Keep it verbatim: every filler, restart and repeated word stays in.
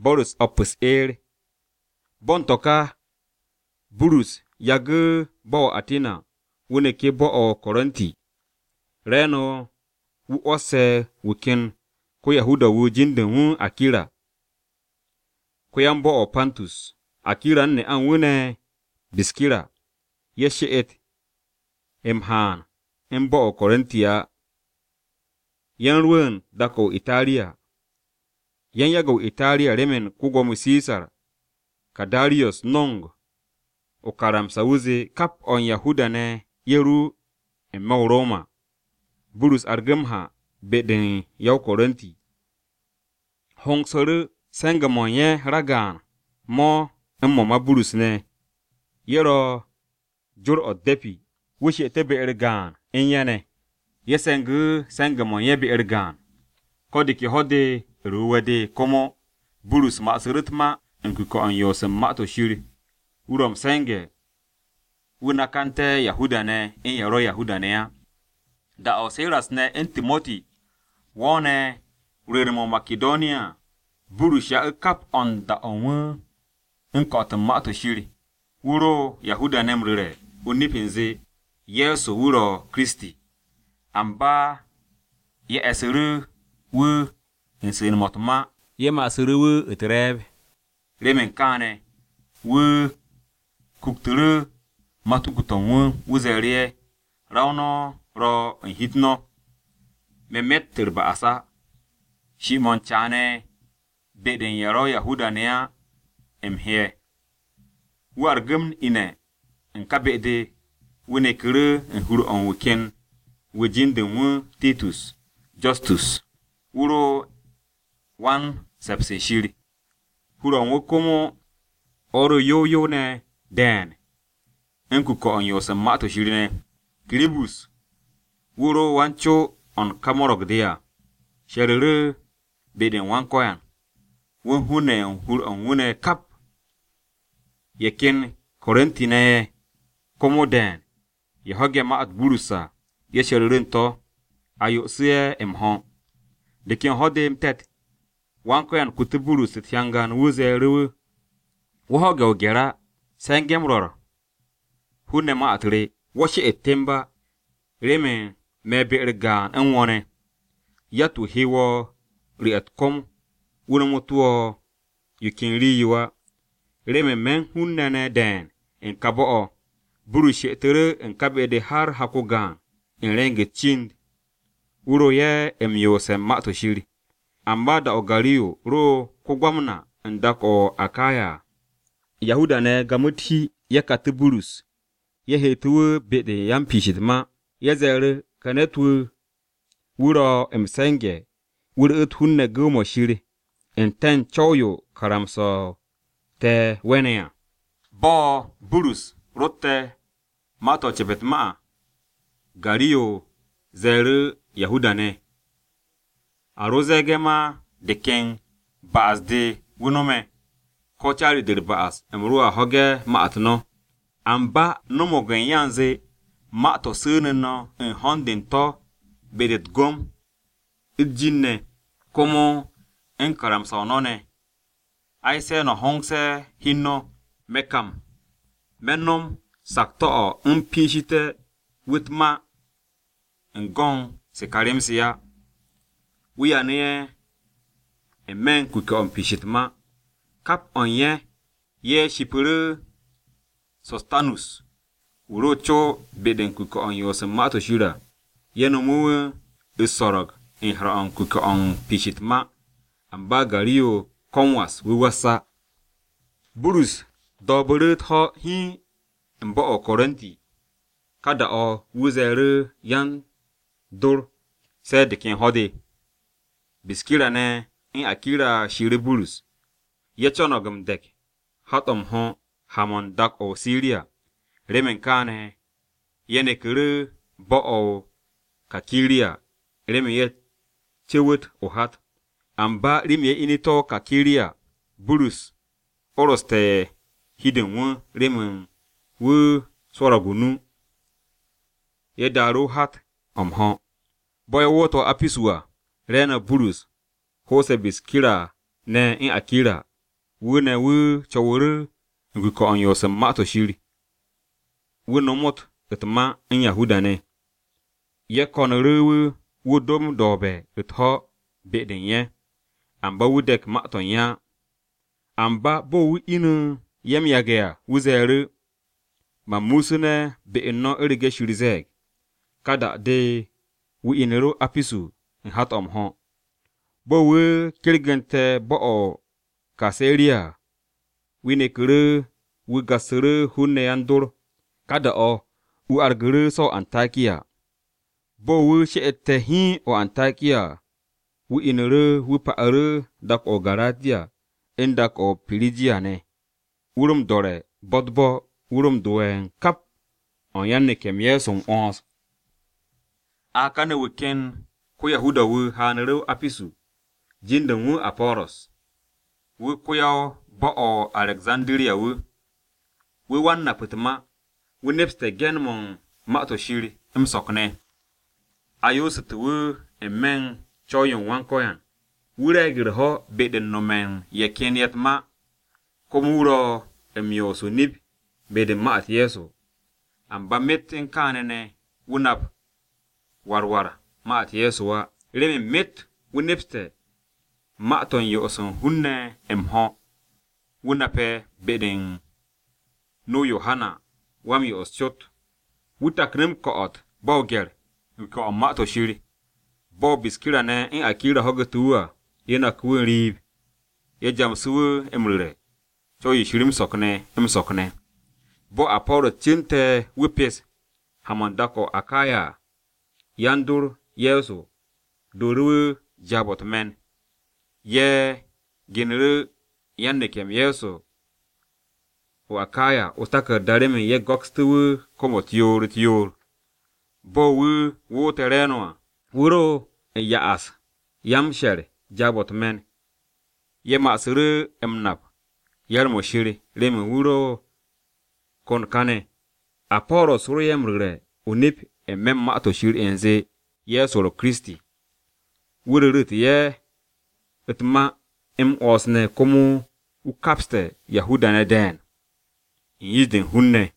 Boris opus er. Bon toka Burus yage bo Atina wune ke bo o Korinti. Reno wu ose wukin ko Yahuda wu jindin wu Akira. Ko yambo o Pantus. Akira ne an wune biskira. Yesheet emhan embo o Korintia. Yan ruwan dako Italia. Yan yago Italia remen kugomu Caesar. Kadarius nong. O karam sauze kap on Yahuda ne yeru emma Roma. Burus argamha beden yaw Korinti. Hong sore senga monye ragan mo emmo ma Burus ne. Yero jur o depi wushi tebe ergan enyane. Yesengu senga monye bi ergan. Kodi ki hode ruwade komo Burus ma suritma nkuko on yosem ma to shiri. Urom senge wuna kante Yahuda ne in yaro Yahuda ne ya. Da o Silas ne in Timothy wone rirmo Makedonia. Burus ya kap on da onwe nko to ma to shiri. Uro Yahuda ne mrire unipinze Yesu wuro Kristi. Amba ye esere wu insin motma ye ma esere wu etreb remen kane wu kukturu matukuton wu wuzerie rauno ro hitno memet terba asa Shimon chane beden yaro Yahuda nea emhe wargum ine nkabede wune kere nhuru on weekend wejin de wu Titus Justus uro wan sepse shiri huro on komo oro yo yo ne den enkuko on yosem mato shiri ne Kribus uro wancho on kamorog dia sherere beden wan koyan won hune on hur on wune kap yeken Korintine komo den ye hoge ma at burusa ye sherere to ayo sie emho de ken hode mtet wan koyan kutuburu sityangan wuze rewe wo hoge ogera sengem ror hune ma atre woshi etemba reme mebe ergan enwone yatu hiwo riatkom wuna mutuo yukin yiwa reme men hunne den en kabo buru shetere en kabede har hakogan en renge chind uro ye emyose mato shiri amba da ogariyo ro kogwamna ndako akaya Yahuda ne gamuthi yakati Burus ye hetuwe bede yampishitma ye zere kanetu wuro emsenge wuro etunne gomo shiri enten choyo karamso te wenea bo Burus rotte mato chebetma gariyo zere Yahuda ne arozegema deken baasde wunome kochari der baas emruwa hoge maatno amba nomogen yanze mato suneno en honden to bedet gom idjinne komo en karam sawnone aise no hongse hinno mekam menom sakto o mpishite witma ngong se karimsiya wiyane emen kuke on pishitma kap onye ye shipuru Sostanus urocho beden kuke on yosem mato shira yenomu isorog in hra on kuke on pishitma amba gariyo konwas wiwasa Burus dobere tho hi mbo o Korinti kada o wuzere yan dur se de ken hode biskira ne in Akira shire Burus yechonogum dek hatom ho hamon dak o Syria remen kane yene kere bo o Kakiria remen ye chewet o hat amba rimye inito Kakiria Burus oroste hidden wu remen wu soragunu ye daru hat omho boy woto apisua rena Burus hose biskira ne in Akira wu ne wu chawuru ngu ko on yosam ma to shiri wu no mot etma in yahuda ne ye konru wu wu dom dobe etho be den ye amba wu dek ma to nya amba bo wu inu yem yagea wu zeru ma musune be inno erige shirizeg kada de wu inero apisu in hat om ho bo wu kirgente bo o kaseria wine kuru wu gasuru hunne yandur kada o u arguru so Antakia bo wu she'ete hi o Antakia wu inere wu pa'aru dak o Galatia indak o Phrygia ne urum dore bodbo urum doen kap on yanne kemye som ons akane wiken ku Yahuda wu hanero apisu jindan wu Apolos wu kuyaw bo o Alexandria wu wu wanna putma wu nepste genmon mato shiri imsokne ayosat wu emen choyon wankoyan wuregir ho beden nomen yeken yetma komuro emyoso nib beden maat yeso amba metin kanene wunap warwara maat yeso wa reme met wunepste maaton yoson hunne emho wunape beden no Yohana wam yos chot wutaknem koot bawger ko maato shiri bo biskira ne in akira hogetuwa yena kuwen rib ye jamsuwe emrire cho yishirim sokne em sokne bo aporo chinte wipes hamandako akaya yandur yeso doru jabot men ye ginru yanne kem yeso o akaya utaka dareme ye gokstu komo tiyor tiyor bo wu wo tereno wuro yaas yamsher jabot men ye masuru emnap yarmo shiri reme wuro kon kane aporo suru yemrure unip e mem mato shiri enze yeso Kristi wuro rut ye etma em osne komu u kapste Yahuda ne den yidin hunne